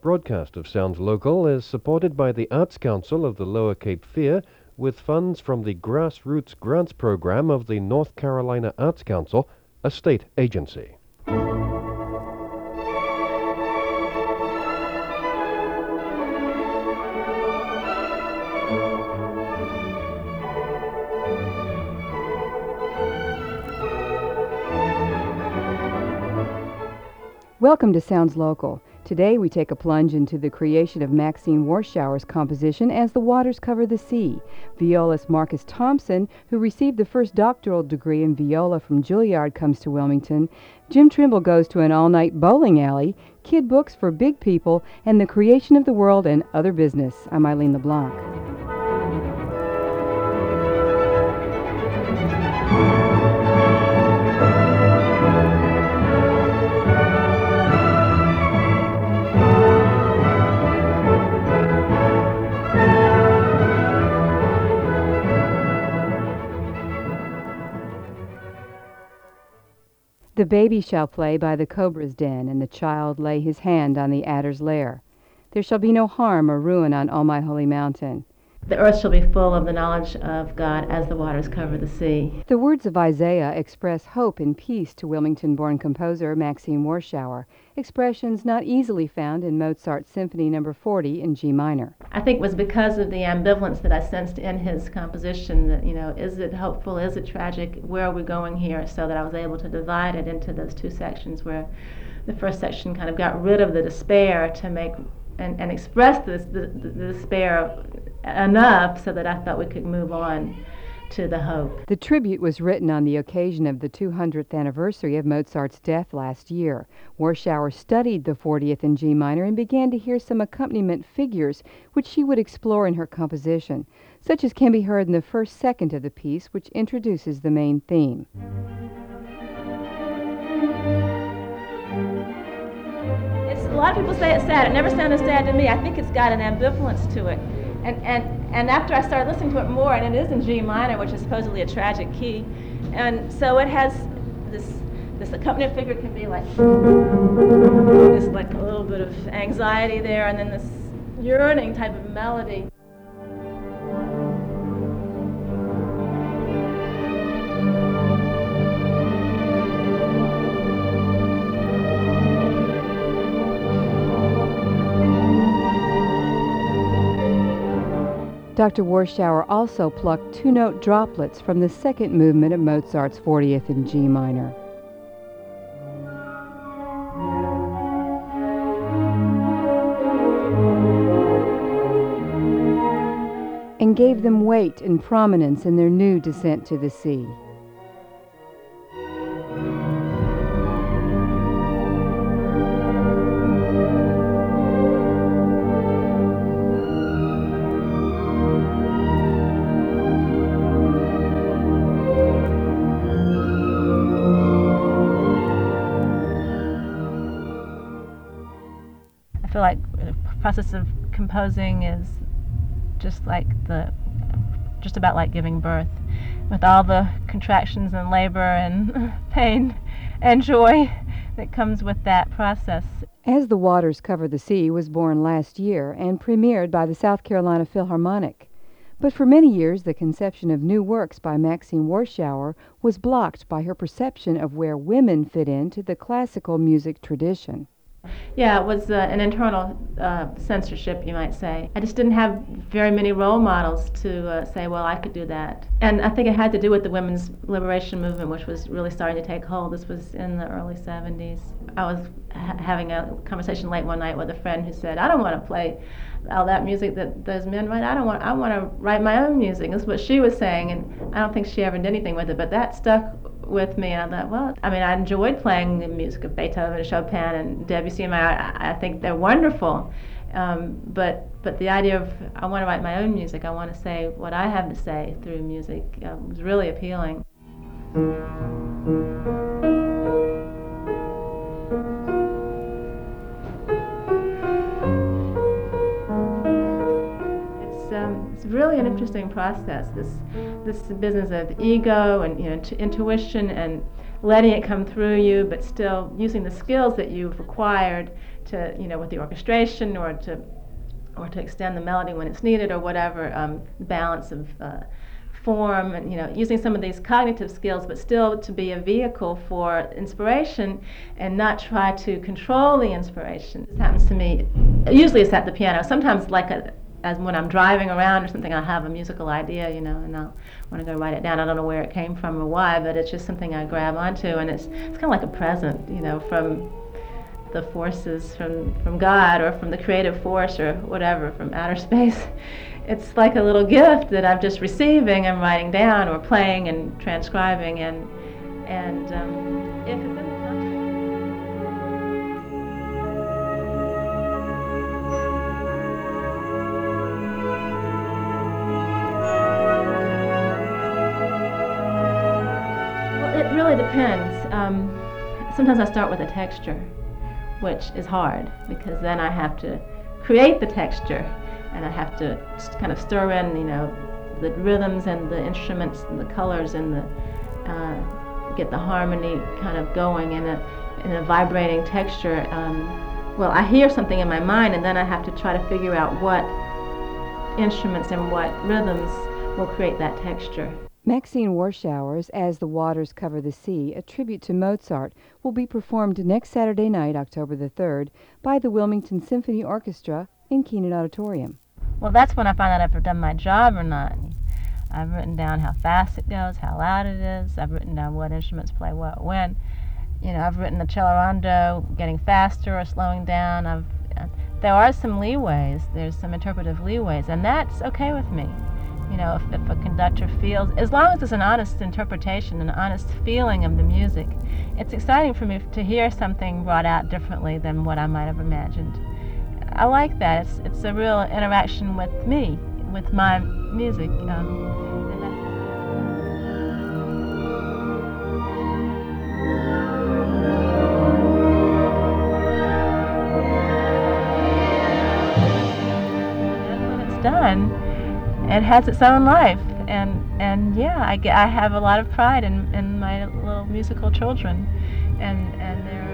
broadcast of Sounds Local is supported by the Arts Council of the Lower Cape Fear with funds from the Grassroots Grants Program of the North Carolina Arts Council, a state agency. Welcome to Sounds Local. Today we take a plunge into the creation of Maxine Warshower's composition As the Waters Cover the Sea. Violist Marcus Thompson, who received the first doctoral degree in viola from Juilliard, comes to Wilmington. Jim Trimble goes to an all-night bowling alley, kid books for big people, and the creation of the world and other business. I'm Eileen LeBlanc. The baby shall play by the cobra's den, and the child lay his hand on the adder's lair. There shall be no harm or ruin on all my holy mountain. The earth shall be full of the knowledge of God as the waters cover the sea. The words of Isaiah express hope and peace to Wilmington-born composer Maxine Warshower, expressions not easily found in Mozart's Symphony No. 40 in G minor. I think it was because of the ambivalence that I sensed in his composition that, is it hopeful, is it tragic, where are we going here, so that I was able to divide it into those two sections where the first section kind of got rid of the despair to make and express the despair enough so that I thought we could move on to the hope. The tribute was written on the occasion of the 200th anniversary of Mozart's death last year. Warshower studied the 40th in G minor and began to hear some accompaniment figures which she would explore in her composition, such as can be heard in the first second of the piece, which introduces the main theme. A lot of people say it's sad. It never sounded sad to me. I think it's got an ambivalence to it. And after I started listening to it more, and it is in G minor, which is supposedly a tragic key, and so it has this accompaniment figure can be like this, like a little bit of anxiety there, and then this yearning type of melody. Dr. Warshower also plucked two-note droplets from the second movement of Mozart's 40th in G minor. And gave them weight and prominence in their new descent to the sea. I feel like the process of composing is just about like giving birth, with all the contractions and labor and pain and joy that comes with that process. As the Waters Cover the Sea was born last year and premiered by the South Carolina Philharmonic. But for many years, the conception of new works by Maxine Warshower was blocked by her perception of where women fit into the classical music tradition. Yeah, it was an internal censorship, you might say. I just didn't have very many role models to say, well, I could do that. And I think it had to do with the women's liberation movement, which was really starting to take hold. This was in the early 70s. I was having a conversation late one night with a friend who said, I don't want to play all that music that those men write. I want to write my own music. That's what she was saying, and I don't think she ever did anything with it, but that stuck with me, and I thought, well, I enjoyed playing the music of Beethoven and Chopin and Debussy, and I think they're wonderful, but the idea of I want to write my own music, I want to say what I have to say through music, was really appealing. It's really an interesting process, this business of ego and intuition and letting it come through you, but still using the skills that you've acquired with the orchestration, or to extend the melody when it's needed, or whatever, balance of form, and using some of these cognitive skills, but still to be a vehicle for inspiration and not try to control the inspiration. This happens to me. Usually it's at the piano. Sometimes, as when I'm driving around or something, I'll have a musical idea, and I'll want to go write it down. I don't know where it came from or why, but it's just something I grab onto, and it's kind of like a present, from the forces, from God, or from the creative force, or whatever, from outer space. It's like a little gift that I'm just receiving and writing down, or playing and transcribing, and if it's in the It really depends. Sometimes I start with a texture, which is hard, because then I have to create the texture, and I have to kind of stir in, the rhythms and the instruments and the colors, and get the harmony kind of going in a vibrating texture. I hear something in my mind, and then I have to try to figure out what instruments and what rhythms will create that texture. Maxine Warshowers, As the Waters Cover the Sea, a tribute to Mozart, will be performed next Saturday night, October the 3rd, by the Wilmington Symphony Orchestra in Keenan Auditorium. Well, that's when I find out if I've done my job or not. I've written down how fast it goes, how loud it is. I've written down what instruments play what when. I've written the cello rondo getting faster or slowing down. There are some leeways. There's some interpretive leeways, and that's okay with me. If a conductor feels, as long as it's an honest interpretation, an honest feeling of the music, it's exciting for me to hear something brought out differently than what I might have imagined. I like that. It's a real interaction with me, with my music. When it's done, it has its own life, and yeah, I have a lot of pride in my little musical children, and they're